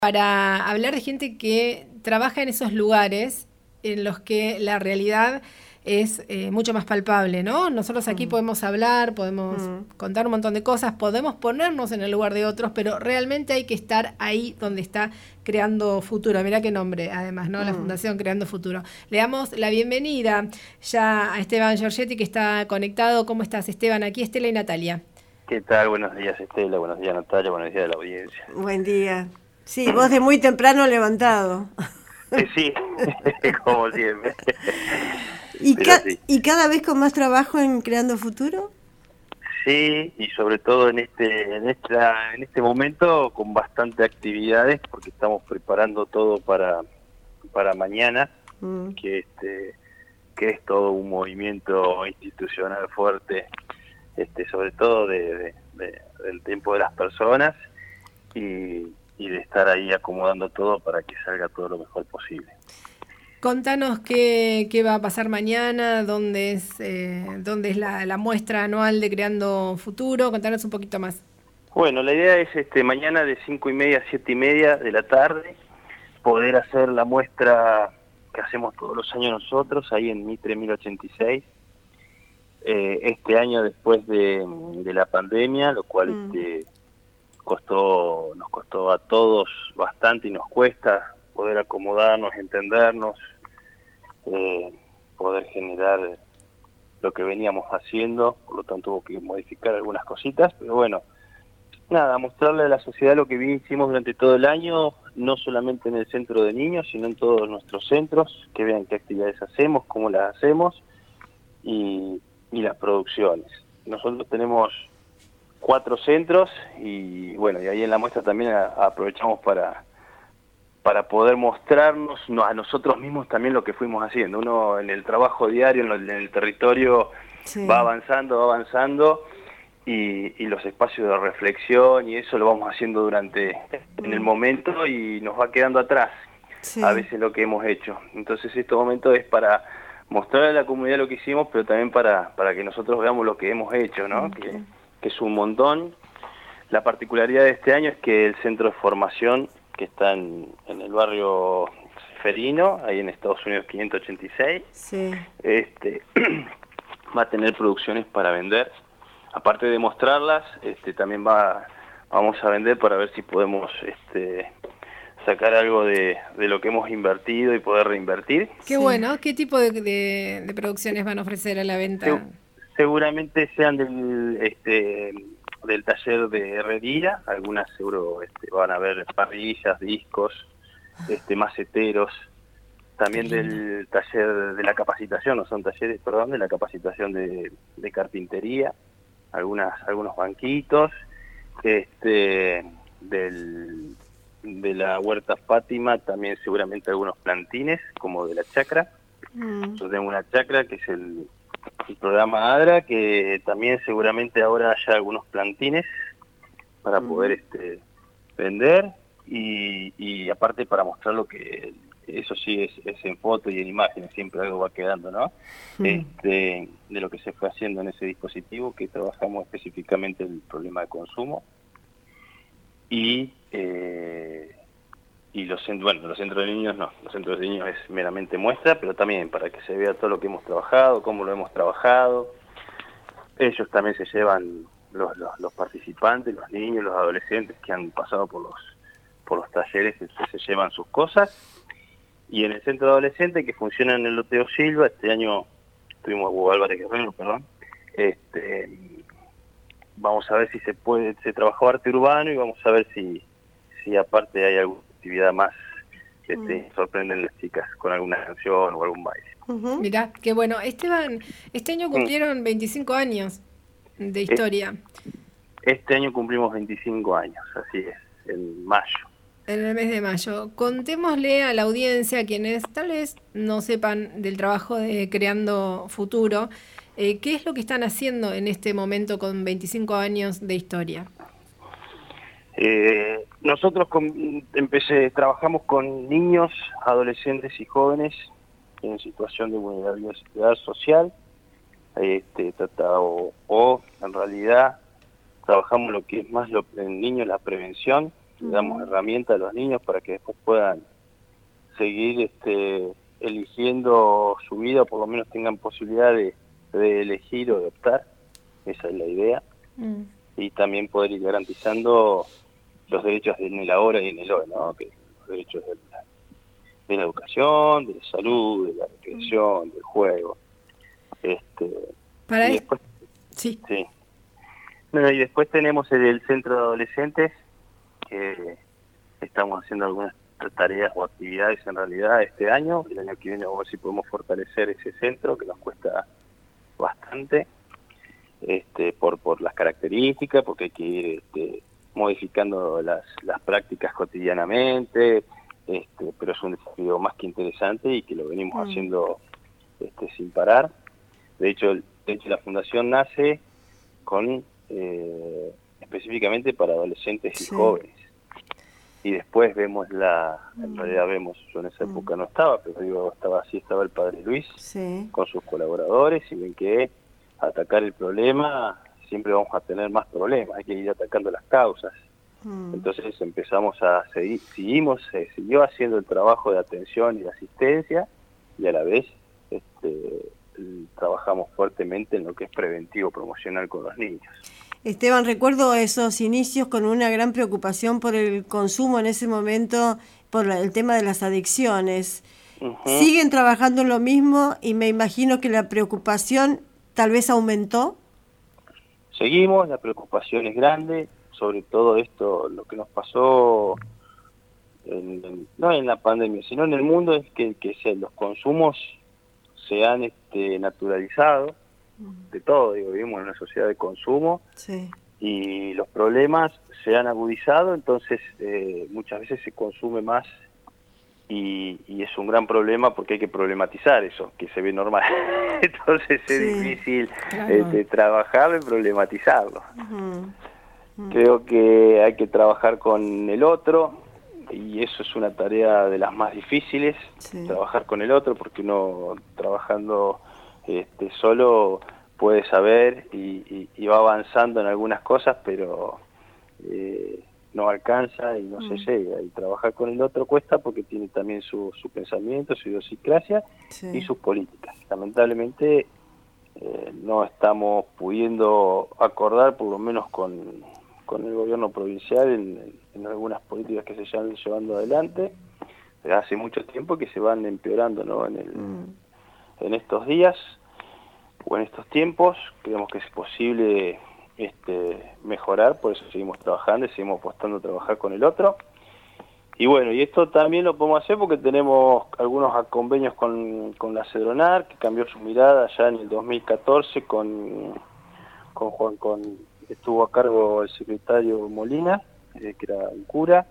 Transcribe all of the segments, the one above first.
para hablar de gente que trabaja en esos lugares en los que la realidad es mucho más palpable, ¿no? Nosotros aquí Mm, podemos hablar, podemos mm, contar un montón de cosas, podemos ponernos en el lugar de otros, pero realmente hay que estar ahí donde está Creando Futuro. Mirá qué nombre, además, ¿no? La mm. Fundación Creando Futuro. Le damos la bienvenida ya a Esteban Giorgetti, que está conectado. ¿Cómo estás, Esteban? Aquí Estela y Natalia. ¿Qué tal? Buenos días, Estela. Buenos días, Natalia. Buenos días a la audiencia. Buen día. Sí, vos de muy temprano levantado. Sí, como siempre. ¿Y, Pero sí. y cada vez con más trabajo en Creando Futuro? Sí, y sobre todo en este momento con bastante actividades, porque estamos preparando todo para mañana, Mm, que es todo un movimiento institucional fuerte, sobre todo del tiempo de las personas y de estar ahí acomodando todo para que salga todo lo mejor posible. Contanos qué va a pasar mañana, dónde es la muestra anual de Creando Futuro. Contanos un poquito más. Bueno, la idea es mañana de 5:30 a 7:30 de la tarde poder hacer la muestra que hacemos todos los años nosotros ahí en Mitre 1086. Este año después de la pandemia, lo cual mm, nos costó a todos bastante y nos cuesta poder acomodarnos, entendernos, eh, poder generar lo que veníamos haciendo, por lo tanto hubo que modificar algunas cositas, pero bueno, nada, mostrarle a la sociedad lo que bien hicimos durante todo el año, no solamente en el centro de niños, sino en todos nuestros centros, que vean qué actividades hacemos, cómo las hacemos y las producciones. Nosotros tenemos 4 centros y bueno, y ahí en la muestra también aprovechamos para poder mostrarnos a nosotros mismos también lo que fuimos haciendo. Uno en el trabajo diario, en el territorio, va sí, avanzando y los espacios de reflexión y eso lo vamos haciendo en el mm, momento y nos va quedando atrás a sí, veces lo que hemos hecho. Entonces este momento es para mostrar a la comunidad lo que hicimos, pero también para que nosotros veamos lo que hemos hecho, ¿no? mm, Que es un montón. La particularidad de este año es que el centro de formación que está en el barrio Seferino, ahí en Estados Unidos 586, sí. va a tener producciones para vender. Aparte de mostrarlas, también vamos a vender para ver si podemos sacar algo de lo que hemos invertido y poder reinvertir. Qué Sí. bueno. ¿Qué tipo de producciones van a ofrecer a la Se- venta? Seguramente sean del taller de herrería, algunas seguro van a ver parrillas, discos, maceteros, Qué también lindo. del taller de la capacitación, no son talleres, perdón, de la capacitación de carpintería, algunos banquitos, del, de la Huerta Fátima, también seguramente algunos plantines, como de la chacra. Mm, Yo tengo una chacra que es el programa ADRA, que también seguramente ahora haya algunos plantines para poder mm, vender y aparte para mostrar lo que eso sí es en foto y en imágenes, siempre algo va quedando, ¿no? mm, De lo que se fue haciendo en ese dispositivo, que trabajamos específicamente el problema de consumo y los centros de niños no, los centros de niños es meramente muestra, pero también para que se vea todo lo que hemos trabajado, cómo lo hemos trabajado. Ellos también se llevan, los participantes, los niños, los adolescentes que han pasado por los talleres, se llevan sus cosas. Y en el centro de adolescentes que funciona en el Loteo Silva, este año tuvimos Hugo Álvarez Guerrero, perdón, vamos a ver si se trabajó arte urbano y vamos a ver si aparte hay alguna actividad más que mm, sorprenden las chicas con alguna canción o algún baile. ujú. Mirá, qué bueno. Esteban, este año Mm. cumplieron 25 años de Es- historia. Este año cumplimos 25 años, así es, en mayo. En el mes de mayo. Contémosle a la audiencia, quienes tal vez no sepan del trabajo de Creando Futuro, qué es lo que están haciendo en este momento con 25 años de historia. Nosotros trabajamos con niños, adolescentes y jóvenes en situación de vulnerabilidad social, o en realidad trabajamos lo que es más en niños, la prevención, le damos herramientas a los niños para que después puedan seguir eligiendo su vida, o por lo menos tengan posibilidad de elegir o de optar. Esa es la idea. Y también poder ir garantizando los derechos en el ahora y en el hoy, ¿no? Que los derechos de la educación, de la salud, de la recreación, del juego. Para y esto, después, sí. sí. Bueno, y después tenemos el centro de adolescentes, que estamos haciendo algunas tareas o actividades en realidad este año. El año que viene vamos a ver si podemos fortalecer ese centro, que nos cuesta bastante, por las características, porque hay que ir modificando las prácticas cotidianamente, pero es un desafío más que interesante y que lo venimos haciendo sin parar. De hecho, la fundación nace con específicamente para adolescentes y jóvenes. Y después vemos en realidad vemos, yo en esa época no estaba, pero digo, estaba el padre Luis con sus colaboradores, y ven que atacar el problema, siempre vamos a tener más problemas, hay que ir atacando las causas. Entonces empezamos siguió haciendo el trabajo de atención y de asistencia, y a la vez trabajamos fuertemente en lo que es preventivo promocional con los niños. Esteban, recuerdo esos inicios con una gran preocupación por el consumo en ese momento, por el tema de las adicciones. ¿Siguen trabajando en lo mismo y me imagino que la preocupación tal vez aumentó? Seguimos, la preocupación es grande, sobre todo lo que nos pasó, no en la pandemia, sino en el mundo, es que los consumos se han naturalizado, de todo, vivimos en una sociedad de consumo, y los problemas se han agudizado, entonces muchas veces se consume más, y es un gran problema porque hay que problematizar eso, que se ve normal. Entonces es difícil trabajarlo y problematizarlo. Creo que hay que trabajar con el otro, y eso es una tarea de las más difíciles, trabajar con el otro, porque uno trabajando solo puede saber y va avanzando en algunas cosas, pero no alcanza y no se llega. Y trabajar con el otro cuesta porque tiene también su pensamiento, su idiosincrasia y sus políticas. Lamentablemente no estamos pudiendo acordar, por lo menos con el gobierno provincial, en algunas políticas que se están llevando adelante. Hace mucho tiempo que se van empeorando, ¿no? En estos días o en estos tiempos creemos que es posible mejorar, por eso seguimos trabajando y seguimos apostando a trabajar con el otro. Y bueno, y esto también lo podemos hacer porque tenemos algunos convenios con la Cedronar, que cambió su mirada ya en el 2014 con estuvo a cargo el secretario Molina, que era un cura.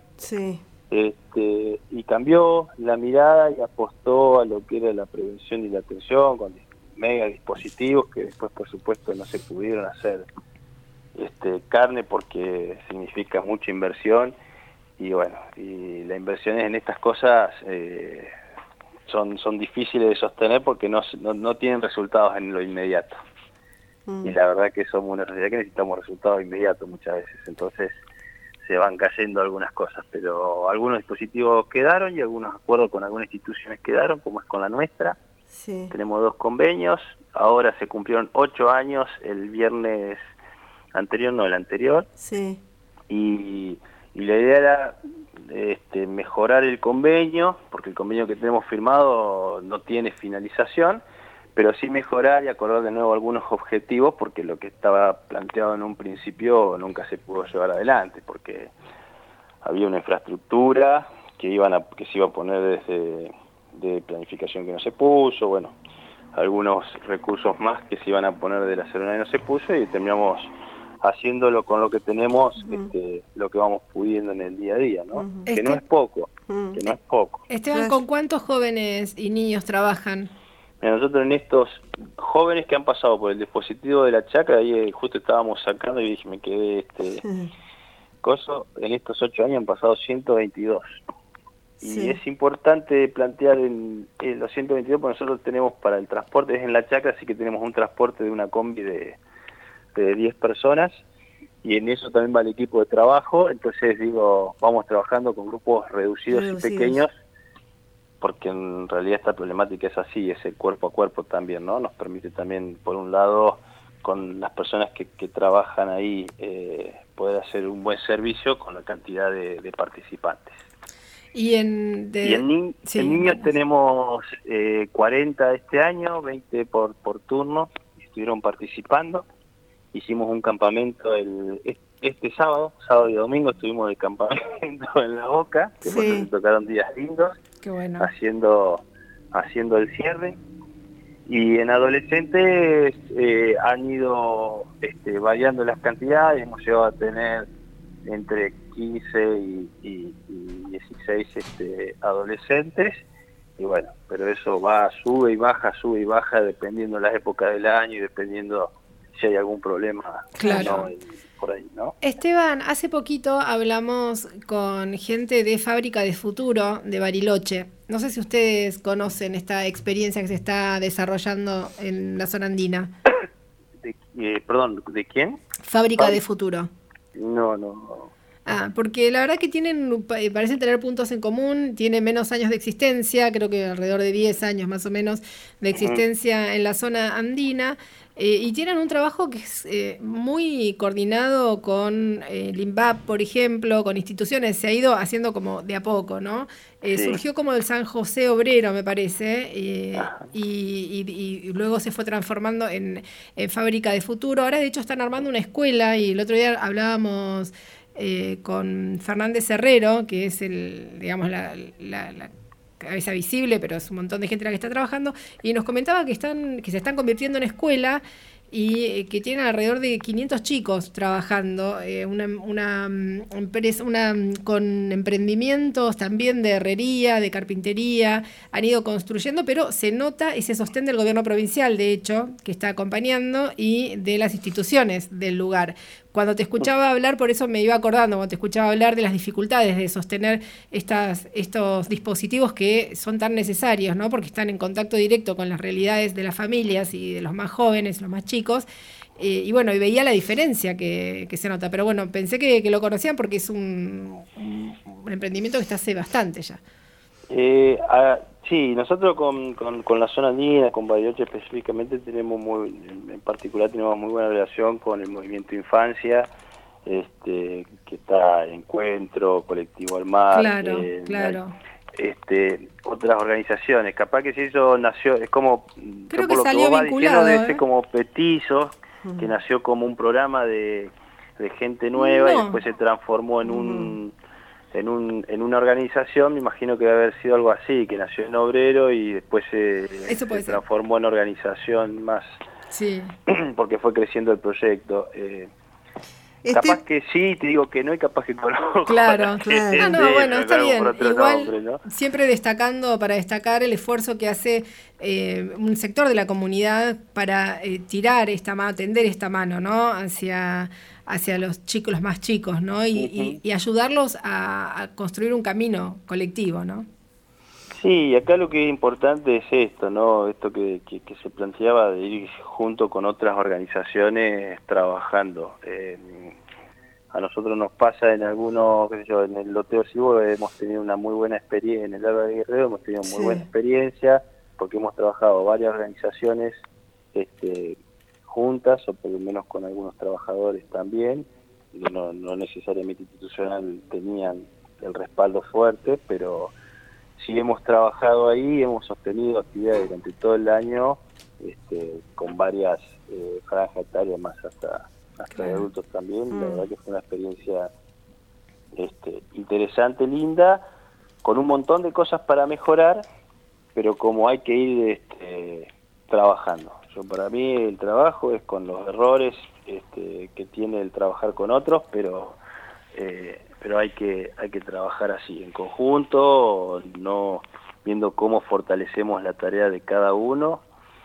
Y cambió la mirada y apostó a lo que era la prevención y la atención con mega dispositivos que después, por supuesto, no se pudieron hacer carne porque significa mucha inversión, y bueno, y las inversiones en estas cosas son difíciles de sostener porque no tienen resultados en lo inmediato. Y la verdad que somos una sociedad que necesitamos resultados inmediatos muchas veces, entonces se van cayendo algunas cosas, pero algunos dispositivos quedaron y algunos acuerdos con algunas instituciones quedaron, como es con la nuestra. Tenemos 2 convenios, ahora se cumplieron 8 años el viernes anterior, no el anterior, y la idea era mejorar el convenio, porque el convenio que tenemos firmado no tiene finalización, pero sí mejorar y acordar de nuevo algunos objetivos, porque lo que estaba planteado en un principio nunca se pudo llevar adelante, porque había una infraestructura que se iba a poner de planificación que no se puso, bueno, algunos recursos más que se iban a poner de la Cedronar y no se puso, y terminamos haciéndolo con lo que tenemos, lo que vamos pudiendo en el día a día, ¿no? Que no es poco, Esteban, ¿con cuántos jóvenes y niños trabajan? Nosotros en estos jóvenes que han pasado por el dispositivo de la chacra, ahí justo estábamos sacando y dije, me quedé en estos 8 años han pasado 122. Y es importante plantear en los 122, porque nosotros tenemos para el transporte, es en la chacra, así que tenemos un transporte de una combi de 10 personas, y en eso también va el equipo de trabajo. Entonces digo, vamos trabajando con grupos reducidos y pequeños, porque en realidad esta problemática es así, es el cuerpo a cuerpo también, ¿no? Nos permite también, por un lado, con las personas que trabajan ahí, poder hacer un buen servicio con la cantidad de participantes. En niños tenemos 40 este año, 20 por turno, estuvieron participando. Hicimos un campamento este sábado y domingo estuvimos de campamento en La Boca, que me tocaron días lindos. Qué bueno. haciendo el cierre. Y en adolescentes han ido variando las cantidades, hemos llegado a tener entre 15 y 16 adolescentes, y bueno, pero eso sube y baja dependiendo de las épocas del año y dependiendo si hay algún problema. Claro. Por ahí, ¿no? Esteban, hace poquito hablamos con gente de Fábrica de Futuro de Bariloche. No sé si ustedes conocen esta experiencia que se está desarrollando en la zona andina. Perdón, ¿de quién? Fábrica de Futuro. No. Porque la verdad que parecen tener puntos en común, tiene menos años de existencia, creo que alrededor de 10 años más o menos de existencia en la zona andina, y tienen un trabajo que es muy coordinado con el INVAP, por ejemplo, con instituciones, se ha ido haciendo como de a poco, ¿no? Surgió como el San José Obrero, me parece, y luego se fue transformando en Fábrica de Futuro. Ahora de hecho están armando una escuela, y el otro día hablábamos con Fernández Herrero, que es la cabeza visible, pero es un montón de gente la que está trabajando, y nos comentaba que se están convirtiendo en escuela y que tienen alrededor de 500 chicos trabajando, una empresa con emprendimientos también de herrería, de carpintería, han ido construyendo, pero se nota ese sostén del gobierno provincial, de hecho, que está acompañando, y de las instituciones del lugar. Cuando te escuchaba hablar, por eso me iba acordando, cuando te escuchaba hablar de las dificultades de sostener estos dispositivos que son tan necesarios, ¿no? Porque están en contacto directo con las realidades de las familias y de los más jóvenes, los más chicos, y bueno, y veía la diferencia que se nota. Pero bueno, pensé que lo conocían porque es un emprendimiento que está hace bastante ya. Sí, nosotros con la zona andina, con Bariloche específicamente, en particular tenemos muy buena relación con el movimiento Infancia, que está Encuentro, Colectivo al Mar, claro. Otras organizaciones. Capaz que si eso nació, es como, creo que salió vinculado, debe ser como Petizos, que nació como un programa de gente nueva, y después se transformó en en una organización. Me imagino que debe haber sido algo así, que nació en Obrero y después se transformó en organización más, porque fue creciendo el proyecto. Capaz que sí, te digo que no, y capaz que conozco. Claro. Bueno, está bien. Igual, nombre, ¿no? Siempre para destacar el esfuerzo que hace un sector de la comunidad para tender esta mano, ¿no? Hacia los chicos, los más chicos, ¿no? Y ayudarlos a construir un camino colectivo, ¿no? Sí, acá lo que es importante es esto, ¿no? Esto que se planteaba de ir junto con otras organizaciones trabajando. A nosotros nos pasa en algunos, en el Loteo Cibo hemos tenido una muy buena experiencia, en el Alba de Guerrero hemos tenido muy buena experiencia, porque hemos trabajado varias organizaciones juntas, o por lo menos con algunos trabajadores también, que no necesariamente institucional tenían el respaldo fuerte, pero sí hemos trabajado ahí, hemos sostenido actividades durante todo el año, con varias franjas etarias, más hasta de adultos también. La verdad que fue una experiencia interesante, linda, con un montón de cosas para mejorar, pero como hay que ir trabajando. Para mí el trabajo es con los errores que tiene el trabajar con otros, pero hay que trabajar así, en conjunto, no viendo cómo fortalecemos la tarea de cada uno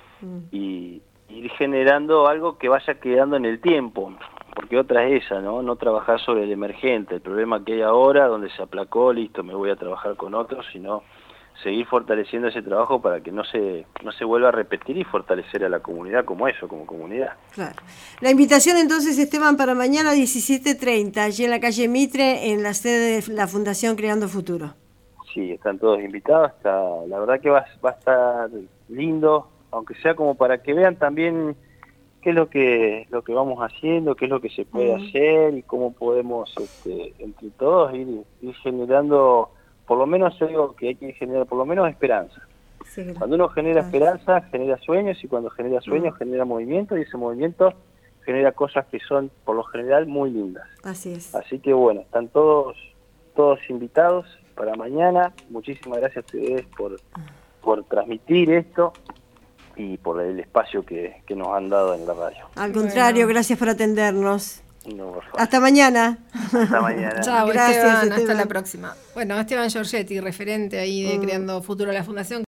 y ir generando algo que vaya quedando en el tiempo, porque otra es esa, no trabajar sobre el emergente, el problema que hay ahora, donde se aplacó, listo, me voy a trabajar con otros, sino seguir fortaleciendo ese trabajo para que no se vuelva a repetir y fortalecer a la comunidad como eso, como comunidad. Claro. La invitación entonces, Esteban, para mañana 17:30, allí en la calle Mitre, en la sede de la Fundación Creando Futuro. Sí, están todos invitados, la verdad que va a estar lindo, aunque sea como para que vean también qué es lo que vamos haciendo, qué es lo que se puede hacer y cómo podemos entre todos ir generando, por lo menos algo que hay que generar, por lo menos esperanza. Sí, cuando uno genera esperanza, genera sueños, y cuando genera sueños genera movimiento, y ese movimiento genera cosas que son por lo general muy lindas. Así es. Así que bueno, están todos invitados para mañana. Muchísimas gracias a ustedes por transmitir esto y por el espacio que nos han dado en la radio. Al contrario, gracias por atendernos. No, por favor. Hasta mañana. Hasta mañana. Chao, Gracias, Esteban, Esteban. hasta la próxima. Bueno, Esteban Giorgetti, referente ahí de Creando Futuro de la Fundación.